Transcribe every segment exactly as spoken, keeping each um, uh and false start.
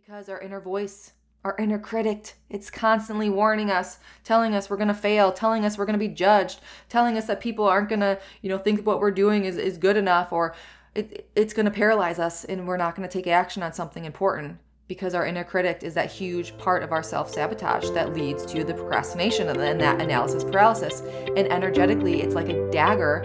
because our inner voice, our inner critic, it's constantly warning us, telling us we're going to fail, telling us we're going to be judged, telling us that people aren't going to, you know, think what we're doing is, is good enough, or it, it's going to paralyze us and we're not going to take action on something important, because our inner critic is that huge part of our self-sabotage that leads to the procrastination and then that analysis paralysis. And energetically, it's like a dagger.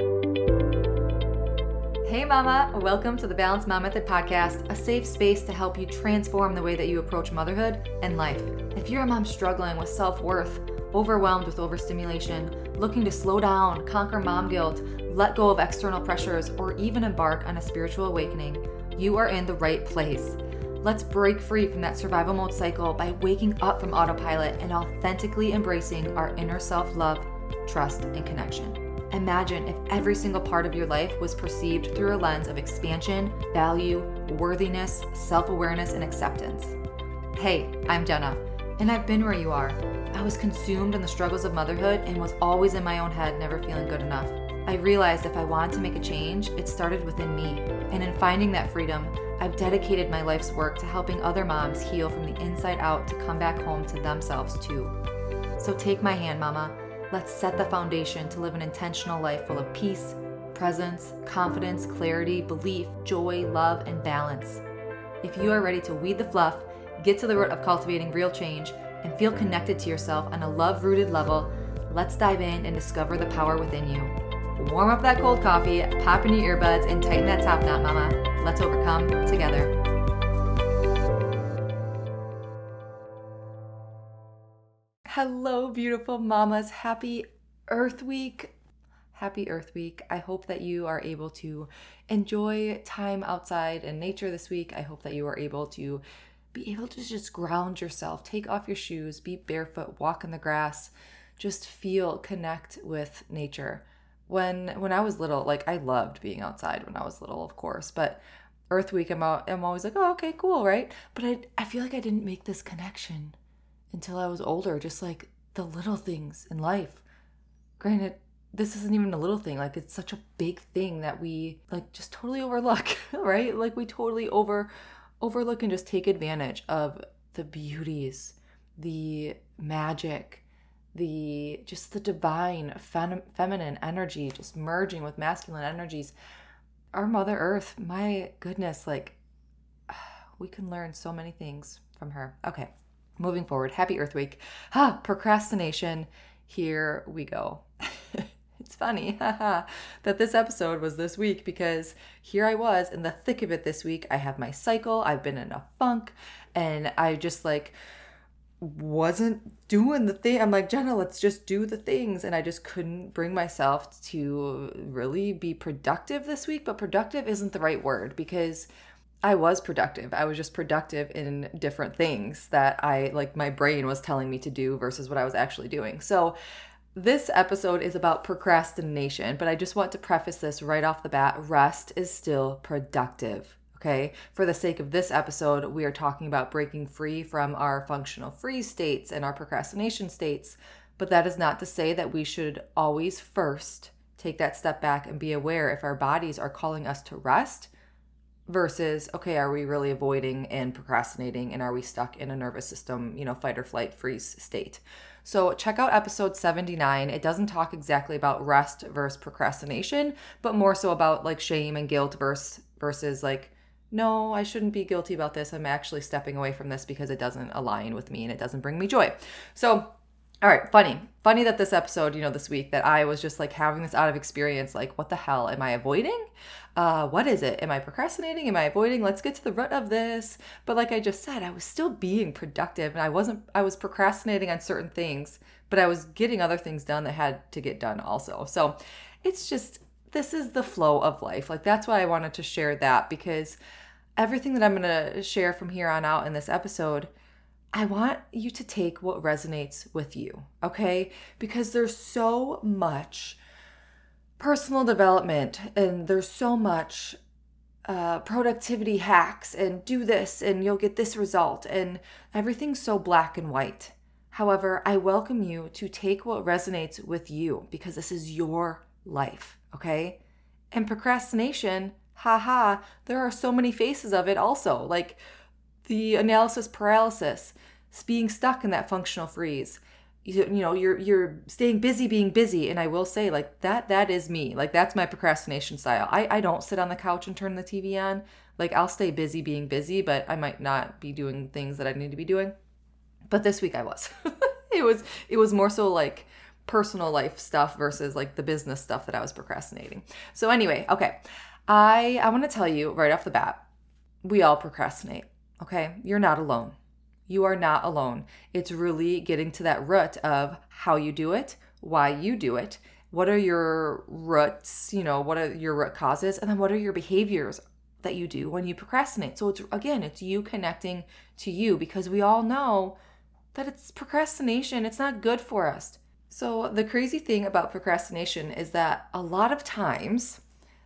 Hey mama, welcome to the Balanced Mom Method podcast, a safe space to help you transform the way that you approach motherhood and life. If you're a mom struggling with self-worth, overwhelmed with overstimulation, looking to slow down, conquer mom guilt, let go of external pressures, or even embark on a spiritual awakening, you are in the right place. Let's break free from that survival mode cycle by waking up from autopilot and authentically embracing our inner self-love, trust, and connection. Imagine if every single part of your life was perceived through a lens of expansion, value, worthiness, self-awareness, and acceptance. Hey, I'm Jenna, and I've been where you are. I was consumed in the struggles of motherhood and was always in my own head, never feeling good enough. I realized if I wanted to make a change, it started within me. And in finding that freedom, I've dedicated my life's work to helping other moms heal from the inside out to come back home to themselves too. So take my hand, mama. Let's set the foundation to live an intentional life full of peace, presence, confidence, clarity, belief, joy, love, and balance. If you are ready to weed the fluff, get to the root of cultivating real change, and feel connected to yourself on a love-rooted level, let's dive in and discover the power within you. Warm up that cold coffee, pop in your earbuds, and tighten that top knot, mama. Let's overcome together. Hello, beautiful mamas. Happy Earth Week. Happy Earth Week. I hope that you are able to enjoy time outside in nature this week. I hope that you are able to be able to just ground yourself, take off your shoes, be barefoot, walk in the grass, just feel, connect with nature. When when I was little, like I loved being outside when I was little, of course, but Earth Week, I'm, out, I'm always like, oh, okay, cool, right? But I, I feel like I didn't make this connection until I was older, just like the little things in life. Granted, this isn't even a little thing. Like it's such a big thing that we like just totally overlook, right? Like we totally over overlook and just take advantage of the beauties, the magic, the just the divine fem- feminine energy, just merging with masculine energies. Our Mother Earth, my goodness, like we can learn so many things from her. Okay. Moving forward, happy Earth Week. Ah, procrastination. Here we go. It's funny that this episode was this week because here I was in the thick of it this week. I have my cycle. I've been in a funk and I just like wasn't doing the thing. I'm like, Jenna, let's just do the things. And I just couldn't bring myself to really be productive this week. But productive isn't the right word because I was productive. I was just productive in different things that I, like my brain was telling me to do versus what I was actually doing. So this episode is about procrastination, but I just want to preface this right off the bat. Rest is still productive, okay? For the sake of this episode, we are talking about breaking free from our functional freeze states and our procrastination states, but that is not to say that we should always first take that step back and be aware if our bodies are calling us to rest versus, okay, are we really avoiding and procrastinating and are we stuck in a nervous system, you know, fight or flight freeze state? So check out episode seventy-nine. It doesn't talk exactly about rest versus procrastination, but more so about like shame and guilt versus, versus like, no, I shouldn't be guilty about this. I'm actually stepping away from this because it doesn't align with me and it doesn't bring me joy. So all right, funny. Funny that this episode, you know, this week that I was just like having this out of experience, like what the hell am I avoiding? Uh, what is it? Am I procrastinating? Am I avoiding? Let's get to the root of this. But like I just said, I was still being productive and I wasn't, I was procrastinating on certain things, but I was getting other things done that had to get done also. So it's just, this is the flow of life. Like that's why I wanted to share that because everything that I'm going to share from here on out in this episode, I want you to take what resonates with you, okay? Because there's so much personal development and there's so much uh, productivity hacks and do this and you'll get this result and everything's so black and white. However, I welcome you to take what resonates with you because this is your life, okay? And procrastination, haha, there are so many faces of it also. Like the analysis paralysis, being stuck in that functional freeze. You, you know, you're you're staying busy being busy. And I will say, like, that that is me. Like, that's my procrastination style. I, I don't sit on the couch and turn the T V on. Like, I'll stay busy being busy, but I might not be doing things that I need to be doing. But this week I was. it was it was more so like personal life stuff versus like the business stuff that I was procrastinating. So anyway, okay. I I want to tell you right off the bat, we all procrastinate, okay? You're not alone. You are not alone. It's really getting to that root of how you do it, why you do it, what are your roots, you know, what are your root causes, and then what are your behaviors that you do when you procrastinate. So it's, again, it's you connecting to you, because we all know that it's procrastination. It's not good for us. So the crazy thing about procrastination is that a lot of times,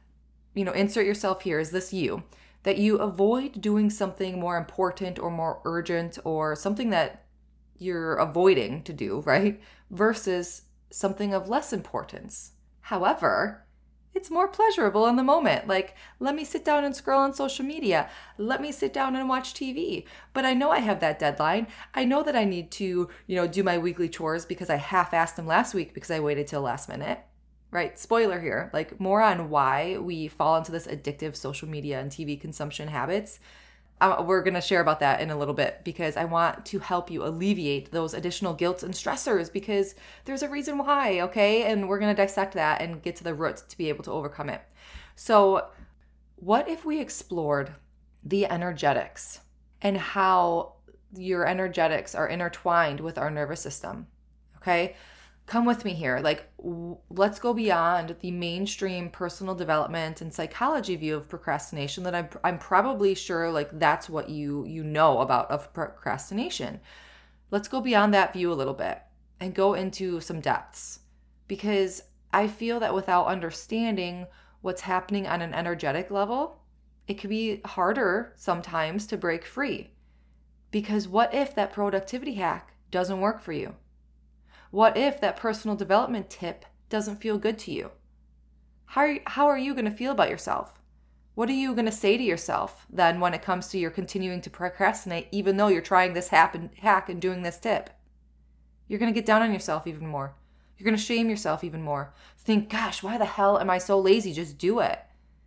you know, insert yourself here, is this you? That you avoid doing something more important or more urgent or something that you're avoiding to do, right? Versus something of less importance. However, it's more pleasurable in the moment. Like, let me sit down and scroll on social media. Let me sit down and watch T V. But I know I have that deadline. I know that I need to, you know, do my weekly chores because I half-assed them last week because I waited till last minute. Right? Spoiler here, like more on why we fall into this addictive social media and T V consumption habits. Uh, we're going to share about that in a little bit, because I want to help you alleviate those additional guilt and stressors, because there's a reason why, okay? And we're going to dissect that and get to the roots to be able to overcome it. So what if we explored the energetics and how your energetics are intertwined with our nervous system, okay? Come with me here. Like, w- let's go beyond the mainstream personal development and psychology view of procrastination that I'm, I'm probably sure like that's what you, you know about of procrastination. Let's go beyond that view a little bit and go into some depths, because I feel that without understanding what's happening on an energetic level, it could be harder sometimes to break free. Because what if that productivity hack doesn't work for you? What if that personal development tip doesn't feel good to you? How are you, how are you going to feel about yourself? What are you going to say to yourself then when it comes to your continuing to procrastinate, even though you're trying this hack and doing this tip? You're going to get down on yourself even more. You're going to shame yourself even more. Think, gosh, why the hell am I so lazy? Just do it.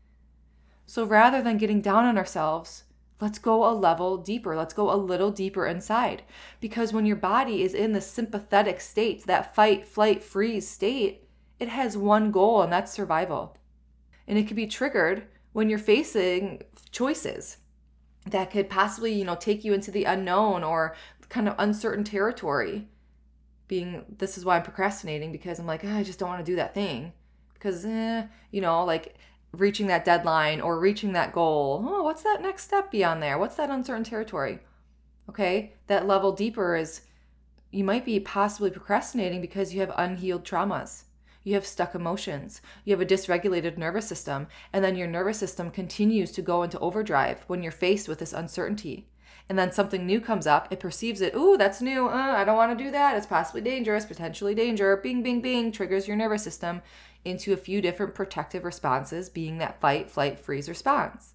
So rather than getting down on ourselves, let's go a level deeper. Let's go a little deeper inside. Because when your body is in the sympathetic state, that fight, flight, freeze state, it has one goal, and that's survival. And it can be triggered when you're facing choices that could possibly, you know, take you into the unknown or kind of uncertain territory. Being, this is why I'm procrastinating, because I'm like, oh, I just don't want to do that thing. Because, eh, you know, like, reaching that deadline or reaching that goal. Oh, what's that next step beyond there? What's that uncertain territory? Okay, that level deeper is you might be possibly procrastinating because you have unhealed traumas. You have stuck emotions. You have a dysregulated nervous system. And then your nervous system continues to go into overdrive when you're faced with this uncertainty. And then something new comes up. It perceives it. Ooh, that's new. Uh, I don't want to do that. It's possibly dangerous, potentially danger. Bing, bing, bing. Triggers your nervous system into a few different protective responses, being that fight, flight, freeze response.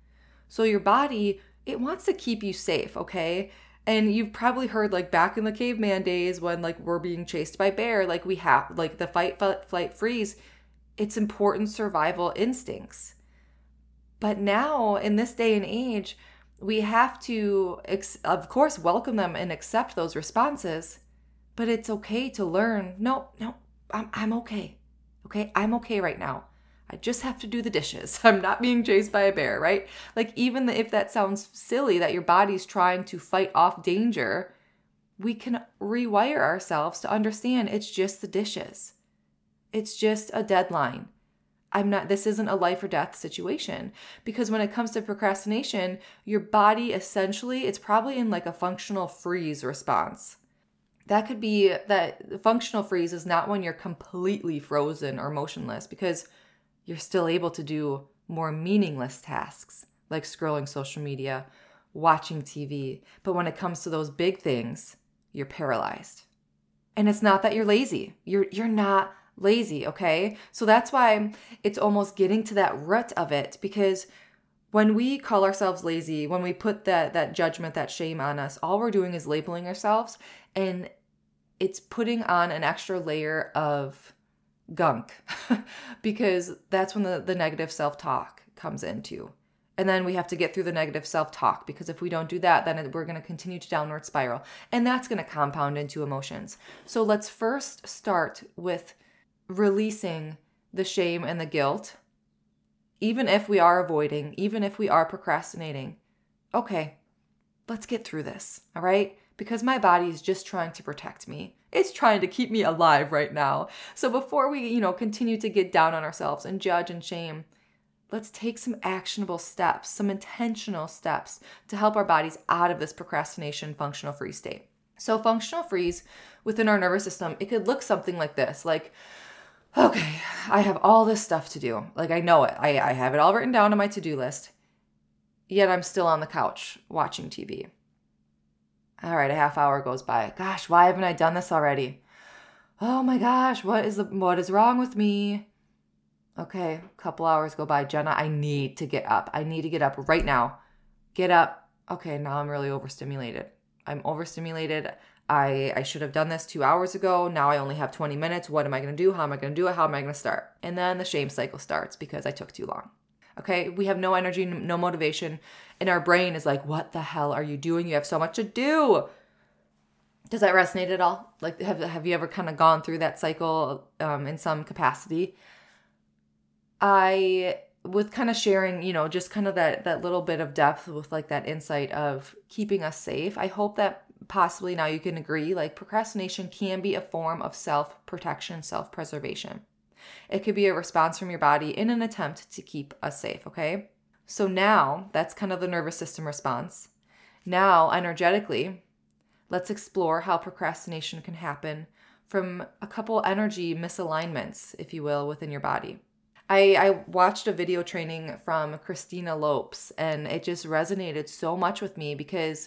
So your body, it wants to keep you safe, okay? And you've probably heard, like, back in the caveman days when, like, we're being chased by bear, like, we have, like, the fight, flight, freeze, it's important survival instincts. But now, in this day and age, we have to, of course, welcome them and accept those responses, but it's okay to learn, no, no, I'm, I'm okay. Okay, I'm okay right now. I just have to do the dishes. I'm not being chased by a bear, right? Like, even if that sounds silly that your body's trying to fight off danger, we can rewire ourselves to understand it's just the dishes. It's just a deadline. I'm not, this isn't a life or death situation. Because when it comes to procrastination, your body essentially, it's probably in like a functional freeze response. That could be that functional freeze is not when you're completely frozen or motionless, because you're still able to do more meaningless tasks like scrolling social media, watching T V. But when it comes to those big things, you're paralyzed. And it's not that you're lazy. You're you're not lazy, okay? So that's why it's almost getting to that root of it, because When we call ourselves lazy, when we put that that judgment, that shame on us, all we're doing is labeling ourselves, and it's putting on an extra layer of gunk because that's when the, the negative self-talk comes into. And then we have to get through the negative self-talk, because if we don't do that, then we're going to continue to downward spiral, and that's going to compound into emotions. So let's first start with releasing the shame and the guilt. Even if we are avoiding, even if we are procrastinating, okay, let's get through this, all right? Because my body is just trying to protect me. It's trying to keep me alive right now. So before we, you know, continue to get down on ourselves and judge and shame, let's take some actionable steps, some intentional steps to help our bodies out of this procrastination functional freeze state. So functional freeze within our nervous system, it could look something like this, like, okay, I have all this stuff to do. Like, I know it. I, I have it all written down on my to-do list. Yet I'm still on the couch watching T V. All right, a half hour goes by. Gosh, why haven't I done this already? Oh my gosh, what is the, what is wrong with me? Okay, a couple hours go by. Jenna, I need to get up. I need to get up right now. Get up. Okay, now I'm really overstimulated. I'm overstimulated. I, I should have done this two hours ago. Now I only have twenty minutes. What am I going to do? How am I going to do it? How am I going to start? And then the shame cycle starts because I took too long. Okay, we have no energy, no motivation, and our brain is like, what the hell are you doing? You have so much to do. Does that resonate at all? Like, have, have you ever kind of gone through that cycle um, in some capacity? I, with kind of sharing, you know, just kind of that, that little bit of depth with like that insight of keeping us safe, I hope that possibly now you can agree, like procrastination can be a form of self-protection, self-preservation. It could be a response from your body in an attempt to keep us safe, okay? So now, that's kind of the nervous system response. Now, energetically, let's explore how procrastination can happen from a couple energy misalignments, if you will, within your body. I, I watched a video training from Christina Lopes, and it just resonated so much with me because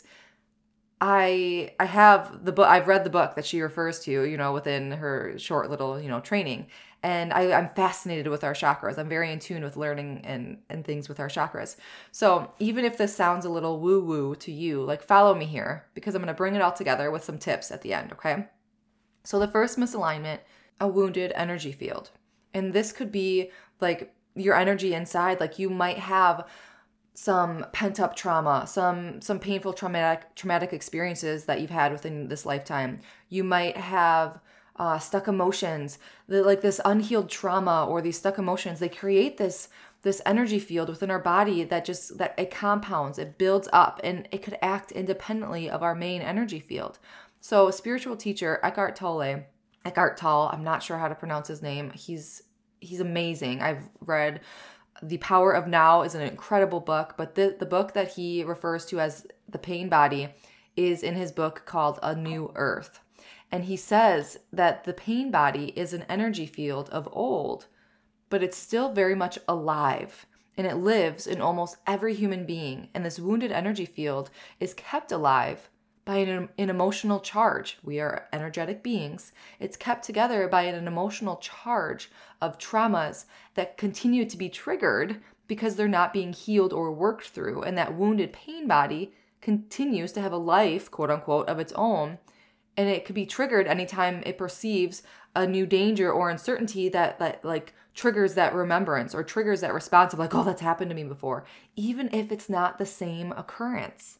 I I have the book, I've read the book that she refers to, you know, within her short little, you know, training. And I, I'm fascinated with our chakras. I'm very in tune with learning and, and things with our chakras. So even if this sounds a little woo-woo to you, like follow me here because I'm going to bring it all together with some tips at the end, okay? So the first misalignment, a wounded energy field. And this could be like your energy inside, like you might have some pent-up trauma, some some painful traumatic traumatic experiences that you've had within this lifetime. You might have uh, stuck emotions, the, like this unhealed trauma or these stuck emotions. They create this this energy field within our body that just that it compounds, it builds up, and it could act independently of our main energy field. So, a spiritual teacher, Eckhart Tolle, Eckhart Tolle, I'm not sure how to pronounce his name. He's he's amazing. I've read The Power of Now is an incredible book, but the, the book that he refers to as The Pain Body is in his book called A New Earth. And he says that the pain body is an energy field of old, but it's still very much alive. And it lives in almost every human being. And this wounded energy field is kept alive by an, an emotional charge. We are energetic beings. It's kept together by an emotional charge of traumas that continue to be triggered because they're not being healed or worked through. And that wounded pain body continues to have a life, quote unquote, of its own. And it could be triggered anytime it perceives a new danger or uncertainty that, that like triggers that remembrance or triggers that response of like, oh, that's happened to me before, even if it's not the same occurrence.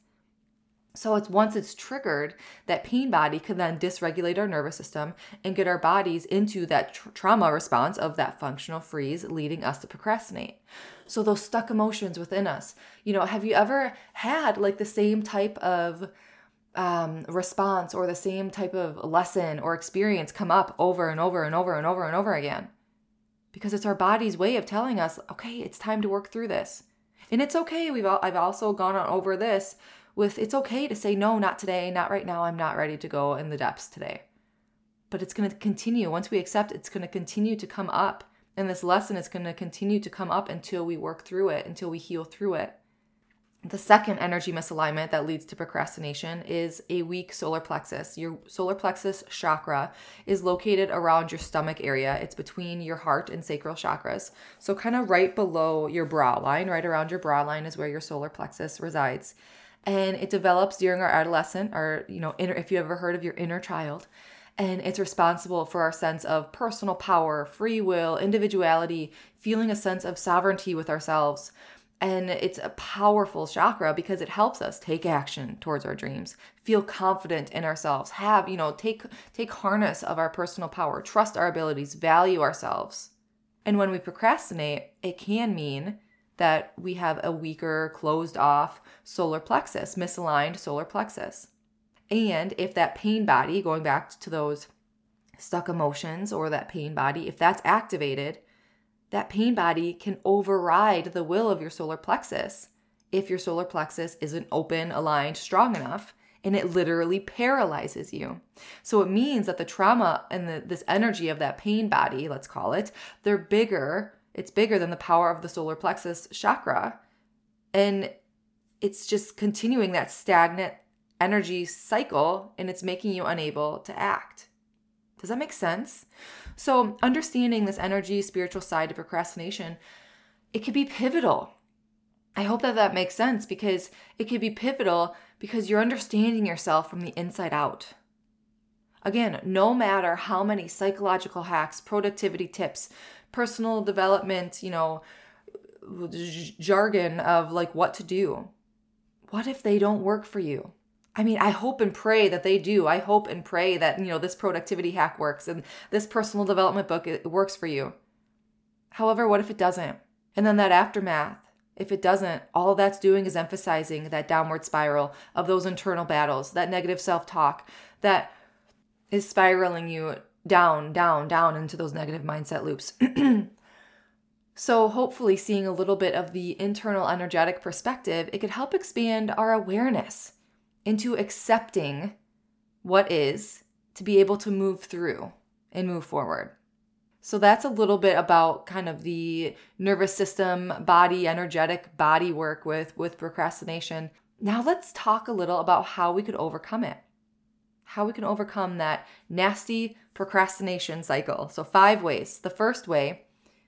So it's once it's triggered, that pain body can then dysregulate our nervous system and get our bodies into that tra- trauma response of that functional freeze, leading us to procrastinate. So those stuck emotions within us, you know, have you ever had like the same type of um, response or the same type of lesson or experience come up over and over and over and over and over again? Because it's our body's way of telling us, okay, it's time to work through this. And it's okay. We've all, I've also gone on over this with it's okay to say, no, not today, not right now. I'm not ready to go in the depths today. But it's going to continue. Once we accept, it's going to continue to come up. And this lesson is going to continue to come up until we work through it, until we heal through it. The second energy misalignment that leads to procrastination is a weak solar plexus. Your solar plexus chakra is located around your stomach area. It's between your heart and sacral chakras. So kind of right below your brow line, right around your brow line is where your solar plexus resides. And it develops during our adolescent, or, you know, inner, if you ever heard of your inner child. And it's responsible for our sense of personal power, free will, individuality, feeling a sense of sovereignty with ourselves. And it's a powerful chakra because it helps us take action towards our dreams, feel confident in ourselves, have, you know, take take harness of our personal power, trust our abilities, value ourselves. And when we procrastinate, it can mean that we have a weaker, closed off solar plexus, misaligned solar plexus. And if that pain body, going back to those stuck emotions or that pain body, if that's activated, that pain body can override the will of your solar plexus if your solar plexus isn't open, aligned, strong enough, and it literally paralyzes you. So it means that the trauma and the, this energy of that pain body, let's call it, they're bigger. It's bigger than the power of the solar plexus chakra. And it's just continuing that stagnant energy cycle, and it's making you unable to act. Does that make sense? So understanding this energy, spiritual side of procrastination, it could be pivotal. I hope that that makes sense, because it could be pivotal because you're understanding yourself from the inside out. Again, no matter how many psychological hacks, productivity tips, personal development, you know, jargon of like what to do, what if they don't work for you? I mean, I hope and pray that they do. I hope and pray that, you know, this productivity hack works and this personal development book, it works for you. However, what if it doesn't? And then that aftermath, if it doesn't, all that's doing is emphasizing that downward spiral of those internal battles, that negative self-talk that is spiraling you down, down, down into those negative mindset loops. So hopefully seeing a little bit of the internal energetic perspective, it could help expand our awareness into accepting what is to be able to move through and move forward. So that's a little bit about kind of the nervous system, body, energetic body work with, with procrastination. Now let's talk a little about how we could overcome it. How we can overcome that nasty procrastination cycle. So five ways. The first way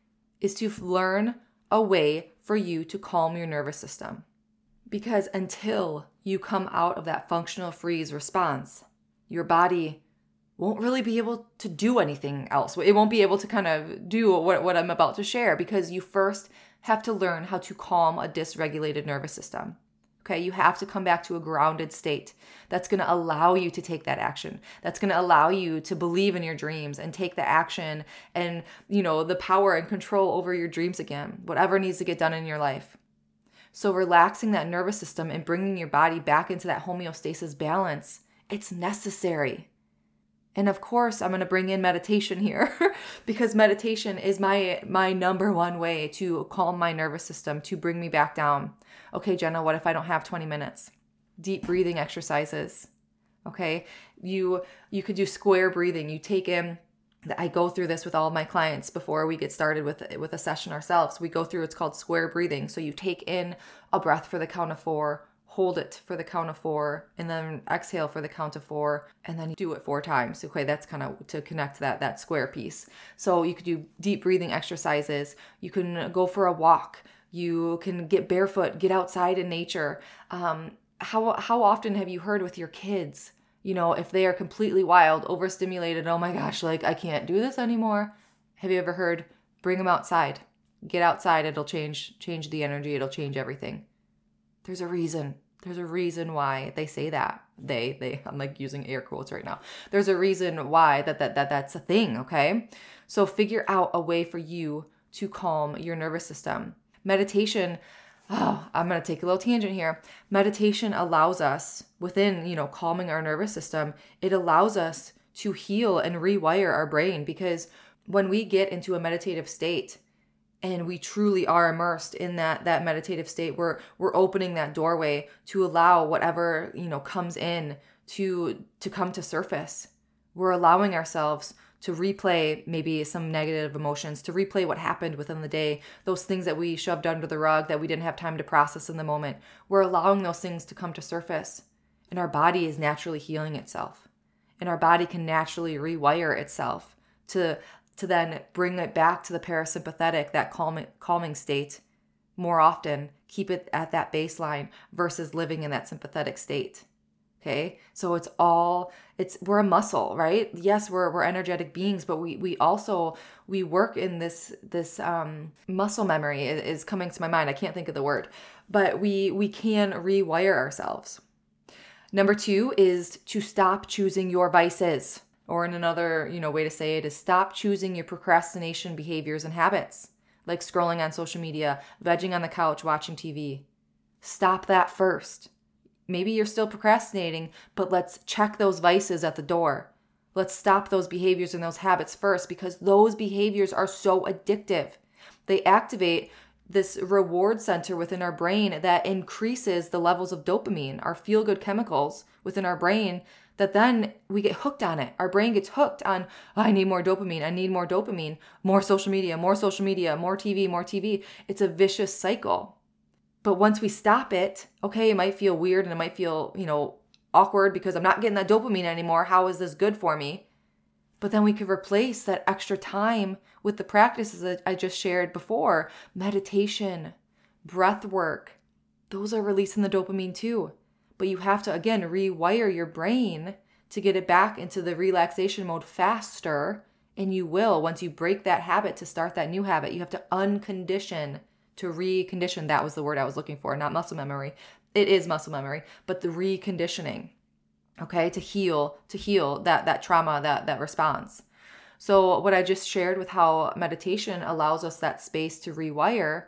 is to learn a way for you to calm your nervous system. Because until you come out of that functional freeze response, your body won't really be able to do anything else. It won't be able to kind of do what, what I'm about to share, because you first have to learn how to calm a dysregulated nervous system. Okay, you have to come back to a grounded state that's going to allow you to take that action. That's going to allow you to believe in your dreams and take the action and, you know, the power and control over your dreams again, whatever needs to get done in your life. So relaxing that nervous system and bringing your body back into that homeostasis balance, it's necessary. And of course, I'm going to bring in meditation here because meditation is my my number one way to calm my nervous system, to bring me back down. Okay, Jenna, what if I don't have twenty minutes? Deep breathing exercises. Okay, you you could do square breathing. You take in, I go through this with all of my clients before we get started with, with a session ourselves. We go through, it's called square breathing. So you take in a breath for the count of four, hold it for the count of four, and then exhale for the count of four, and then you do it four times. Okay, that's kind of to connect that, that square piece. So you could do deep breathing exercises. You can go for a walk. You can get barefoot, get outside in nature. Um, how, how often have you heard with your kids, you know, if they are completely wild, overstimulated, oh my gosh, like I can't do this anymore. Have you ever heard, bring them outside, get outside, it'll change, change the energy, it'll change everything. There's a reason. There's a reason why they say that. They, they, I'm like using air quotes right now. There's a reason why that, that, that that's a thing. Okay. So figure out a way for you to calm your nervous system. Meditation. Oh, I'm going to take a little tangent here. Meditation allows us within, you know, calming our nervous system. It allows us to heal and rewire our brain, because when we get into a meditative state, and we truly are immersed in that that meditative state, we're we're opening that doorway to allow whatever, you know, comes in to to come to surface. We're allowing ourselves to replay maybe some negative emotions, to replay what happened within the day, those things that we shoved under the rug that we didn't have time to process in the moment. We're allowing those things to come to surface, and our body is naturally healing itself. And our body can naturally rewire itself to, to then bring it back to the parasympathetic, that calming, calming state more often, keep it at that baseline versus living in that sympathetic state. Okay, so it's all, it's, we're a muscle, right? Yes, we're, we're energetic beings, but we, we also, we work in this, this, um, muscle memory is, is coming to my mind. I can't think of the word, but we, we can rewire ourselves. Number two is to stop choosing your vices, or in another, you know, way to say it is stop choosing your procrastination behaviors and habits, like scrolling on social media, vegging on the couch, watching T V. Stop that first. Maybe you're still procrastinating, but let's check those vices at the door. Let's stop those behaviors and those habits first, because those behaviors are so addictive. They activate this reward center within our brain that increases the levels of dopamine, our feel-good chemicals within our brain, that then we get hooked on it. Our brain gets hooked on, oh, I need more dopamine, I need more dopamine, more social media, more social media, more T V, more T V. It's a vicious cycle. But once we stop it, okay, it might feel weird and it might feel, you know, awkward because I'm not getting that dopamine anymore. How is this good for me? But then we could replace that extra time with the practices that I just shared before. Meditation, breath work, those are releasing the dopamine too. But you have to, again, rewire your brain to get it back into the relaxation mode faster. And you will, once you break that habit to start that new habit, you have to uncondition, to recondition. That was the word I was looking for, not muscle memory. It is muscle memory, but the reconditioning, okay, to heal, to heal that, that trauma, that, that response. So what I just shared with how meditation allows us that space to rewire,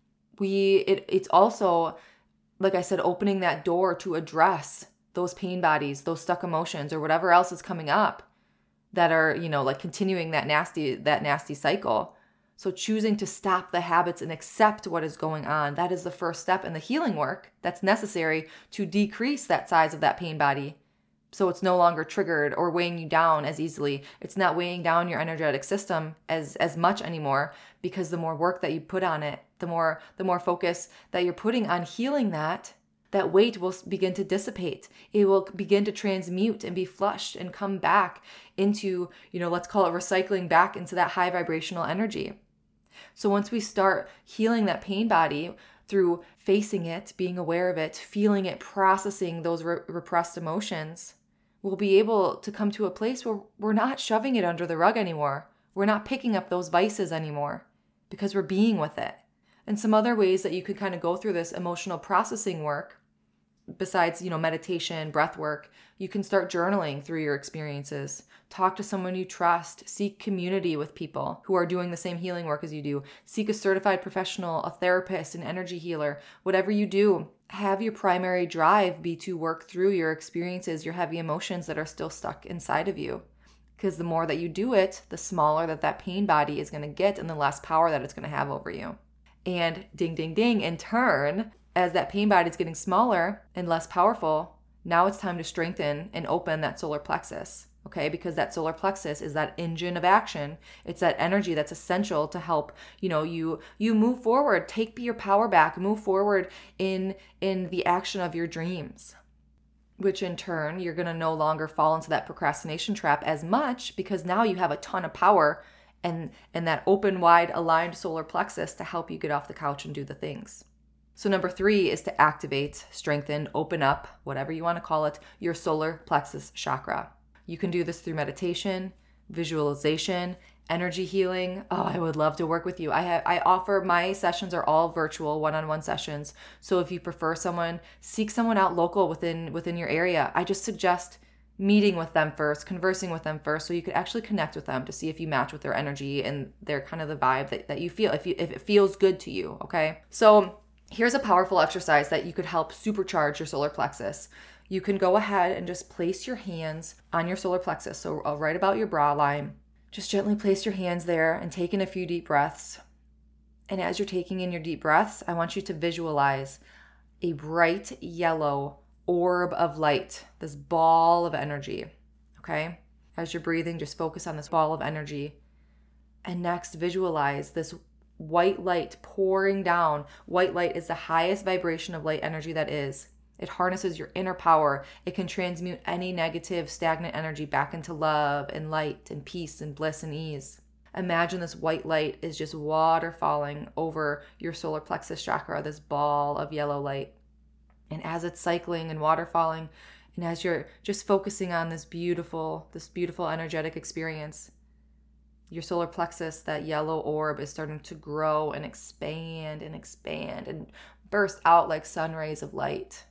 we, it, it's also, like I said, opening that door to address those pain bodies, those stuck emotions, or whatever else is coming up that are, you know, like continuing that nasty, that nasty cycle. So choosing to stop the habits and accept what is going on, that is the first step in the healing work that's necessary to decrease that size of that pain body. So it's no longer triggered or weighing you down as easily. It's not weighing down your energetic system as, as much anymore, because the more work that you put on it, the more, the more focus that you're putting on healing that, that weight will begin to dissipate. It will begin to transmute and be flushed and come back into, you know, let's call it recycling back into that high vibrational energy. So once we start healing that pain body through facing it, being aware of it, feeling it, processing those re- repressed emotions, we'll be able to come to a place where we're not shoving it under the rug anymore. We're not picking up those vices anymore because we're being with it. And some other ways that you could kind of go through this emotional processing work, besides, you know, meditation, breath work, you can start journaling through your experiences. Talk to someone you trust. Seek community with people who are doing the same healing work as you do. Seek a certified professional, a therapist, an energy healer. Whatever you do, have your primary drive be to work through your experiences, your heavy emotions that are still stuck inside of you. Because the more that you do it, the smaller that that pain body is going to get and the less power that it's going to have over you. And ding, ding, ding, in turn, as that pain body is getting smaller and less powerful, now it's time to strengthen and open that solar plexus, okay? Because that solar plexus is that engine of action. It's that energy that's essential to help, you know, you you move forward, take your power back, move forward in in the action of your dreams, which in turn, you're going to no longer fall into that procrastination trap as much, because now you have a ton of power and and that open, wide, aligned solar plexus to help you get off the couch and do the things. So number three is to activate, strengthen, open up, whatever you want to call it, your solar plexus chakra. You can do this through meditation, visualization, energy healing. Oh, I would love to work with you. I have, I offer, my sessions are all virtual one-on-one sessions. So if you prefer someone, seek someone out local within, within your area. I just suggest meeting with them first, conversing with them first, so you could actually connect with them to see if you match with their energy and their kind of the vibe that, that you feel, if you, if it feels good to you, okay? So here's a powerful exercise that you could help supercharge your solar plexus. You can go ahead and just place your hands on your solar plexus, so right about your brow line. Just gently place your hands there and take in a few deep breaths. And as you're taking in your deep breaths, I want you to visualize a bright yellow orb of light, this ball of energy, okay? As you're breathing, just focus on this ball of energy. And next, visualize this white light pouring down. White light is the highest vibration of light energy that is. It harnesses your inner power. It can transmute any negative, stagnant energy back into love and light and peace and bliss and ease. Imagine this white light is just water falling over your solar plexus chakra, this ball of yellow light. And as it's cycling and water falling, and as you're just focusing on this beautiful, this beautiful energetic experience, your solar plexus, that yellow orb, is starting to grow and expand and expand and burst out like sun rays of light.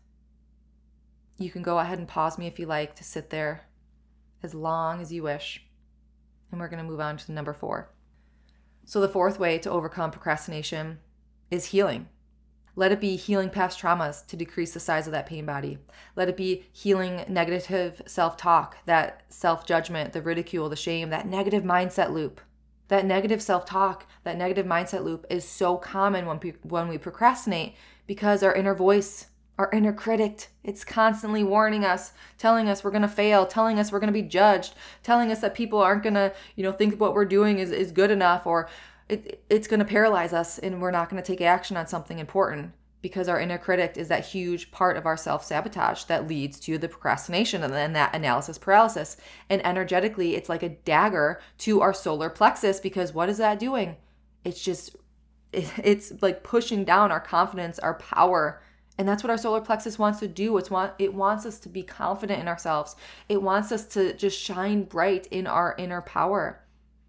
You can go ahead and pause me if you like to sit there as long as you wish. And we're going to move on to number four. So the fourth way to overcome procrastination is healing. Let it be healing past traumas to decrease the size of that pain body. Let it be healing negative self-talk, that self-judgment, the ridicule, the shame, that negative mindset loop. That negative self-talk, that negative mindset loop is so common when, pe- when we procrastinate because our inner voice, our inner critic, it's constantly warning us, telling us we're going to fail, telling us we're going to be judged, telling us that people aren't going to, you know, think what we're doing is, is good enough, or it, it's going to paralyze us and we're not going to take action on something important, because our inner critic is that huge part of our self-sabotage that leads to the procrastination and then that analysis paralysis. And energetically, it's like a dagger to our solar plexus, because what is that doing? It's just, it, it's like pushing down our confidence, our power. And that's what our solar plexus wants to do. It's want, it wants us to be confident in ourselves. It wants us to just shine bright in our inner power.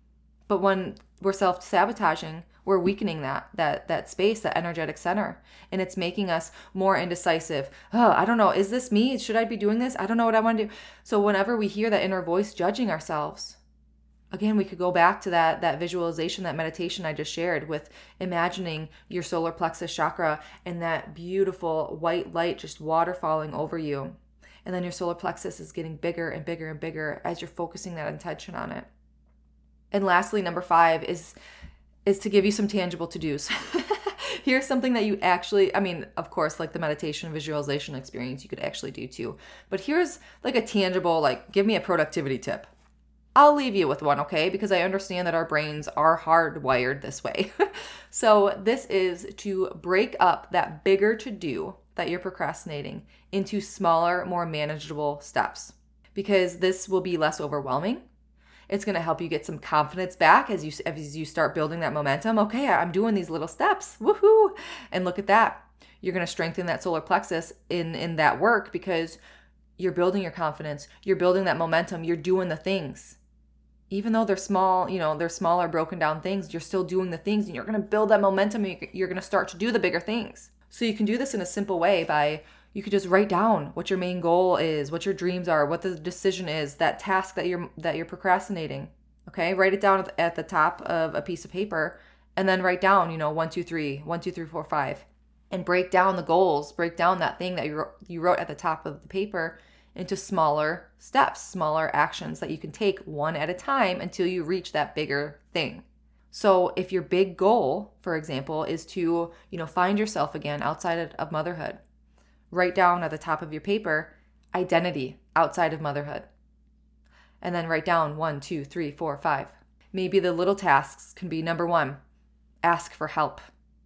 But when we're self-sabotaging, we're weakening that, that, that space, that energetic center. And it's making us more indecisive. Oh, I don't know. Is this me? Should I be doing this? I don't know what I want to do. So whenever we hear that inner voice judging ourselves, again, we could go back to that, that visualization, that meditation I just shared with imagining your solar plexus chakra and that beautiful white light just water falling over you. And then your solar plexus is getting bigger and bigger and bigger as you're focusing that intention on it. And lastly, number five is, is to give you some tangible to-dos. Here's something that you actually, I mean, of course, like the meditation visualization experience you could actually do too. But here's like a tangible, like, give me a productivity tip. I'll leave you with one, okay? Because I understand that our brains are hardwired this way. So this is to break up that bigger to-do that you're procrastinating into smaller, more manageable steps. Because this will be less overwhelming. It's going to help you get some confidence back as you as you start building that momentum. Okay, I'm doing these little steps. Woohoo! And look at that. You're going to strengthen that solar plexus in, in that work because you're building your confidence. You're building that momentum. You're doing the things. Even though they're small, you know, they're smaller, broken down things, you're still doing the things and you're going to build that momentum and you're going to start to do the bigger things. So you can do this in a simple way by, you could just write down what your main goal is, what your dreams are, what the decision is, that task that you're that you're procrastinating. Okay, write it down at the top of a piece of paper and then write down, you know, one, two, three, one, two, three, four, five, and break down the goals, break down that thing that you wrote, you wrote at the top of the paper into smaller steps, smaller actions that you can take one at a time until you reach that bigger thing. So if your big goal, for example, is to, you know, find yourself again outside of motherhood, write down at the top of your paper, identity outside of motherhood. And then write down one, two, three, four, five. Maybe the little tasks can be number one, ask for help.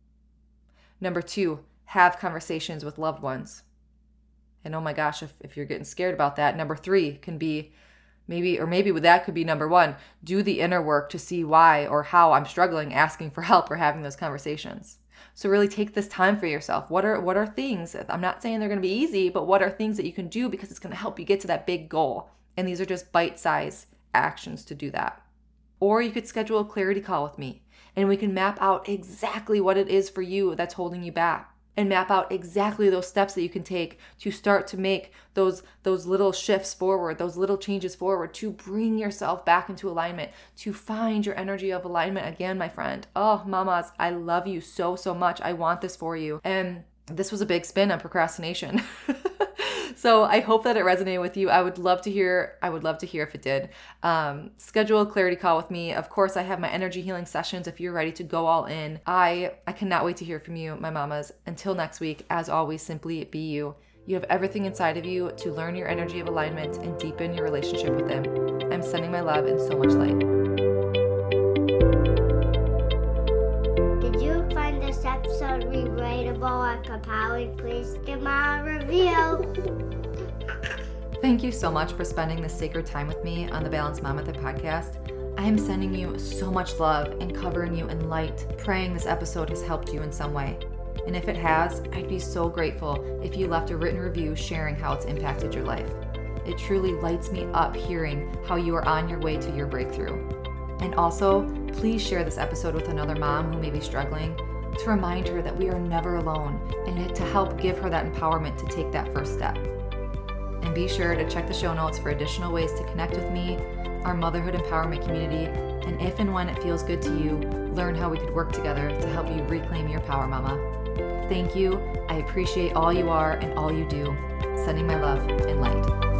Number two, have conversations with loved ones. And oh my gosh, if, if you're getting scared about that, number three can be maybe, or maybe that could be number one, do the inner work to see why or how I'm struggling, asking for help or having those conversations. So really take this time for yourself. What are what are things? I'm not saying they're going to be easy, but what are things that you can do because it's going to help you get to that big goal? And these are just bite-sized actions to do that. Or you could schedule a clarity call with me and we can map out exactly what it is for you that's holding you back. And map out exactly those steps that you can take to start to make those, those little shifts forward, those little changes forward, to bring yourself back into alignment, to find your energy of alignment again, my friend. Oh, mamas, I love you so, so much. I want this for you. And this was a big spin on procrastination. So I hope that it resonated with you. I would love to hear, I would love to hear if it did. Um, schedule a clarity call with me. Of course, I have my energy healing sessions if you're ready to go all in. I, I cannot wait to hear from you, my mamas. Until next week, as always, simply be you. You have everything inside of you to learn your energy of alignment and deepen your relationship with them. I'm sending my love and so much light. Did you find this episode relatable or compelling? Please give me a review. Thank you so much for spending this sacred time with me on the Balanced Mom Method podcast. I am sending you so much love and covering you in light, praying this episode has helped you in some way. And if it has, I'd be so grateful if you left a written review sharing how it's impacted your life. It truly lights me up hearing how you are on your way to your breakthrough. And also, please share this episode with another mom who may be struggling to remind her that we are never alone and to help give her that empowerment to take that first step. And be sure to check the show notes for additional ways to connect with me, our motherhood empowerment community, and if and when it feels good to you, learn how we could work together to help you reclaim your power, mama. Thank you. I appreciate all you are and all you do. Sending my love and light.